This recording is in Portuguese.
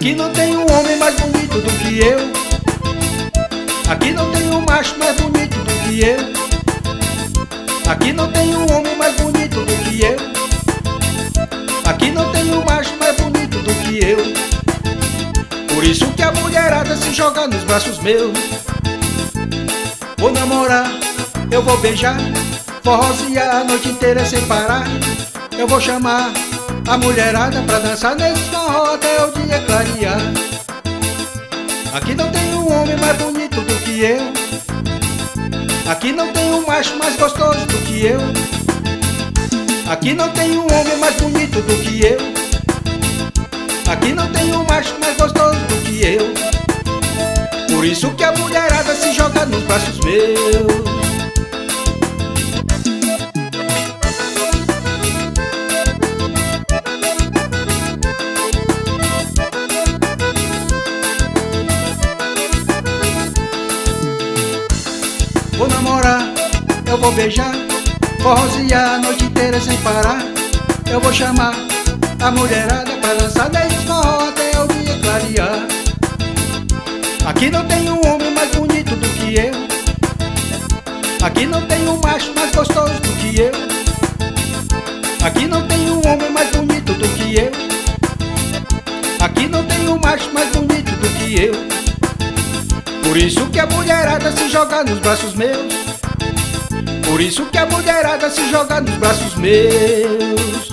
Aqui não tem um homem mais bonito do que eu. Aqui não tem um macho mais bonito do que eu. Aqui não tem um homem mais bonito do que eu. Aqui não tem um macho mais bonito do que eu. Por isso que a mulherada se joga nos braços meus. Vou namorar, eu vou beijar, forrosear a noite inteira sem parar. Eu vou chamar a mulherada pra dançar nesse forró até o dia clarear. Aqui não tem um homem mais bonito do que eu. Aqui não tem um macho mais gostoso do que eu. Aqui não tem um homem mais bonito do que eu. Aqui não tem um macho mais gostoso do que eu. Por isso que a mulherada se joga nos braços meus. Vou namorar, eu vou beijar, forrosear a noite inteira sem parar. Eu vou chamar a mulherada pra dançar nesse forró até o dia clarear. Aqui não tem um homem mais bonito do que eu. Aqui não tem um macho mais gostoso do que eu. Aqui não tem um homem mais bonito do que eu. Aqui não tem um macho mais bonito do que eu. Por isso que a mulherada se joga nos braços meus. Por isso que a mulherada se joga nos braços meus.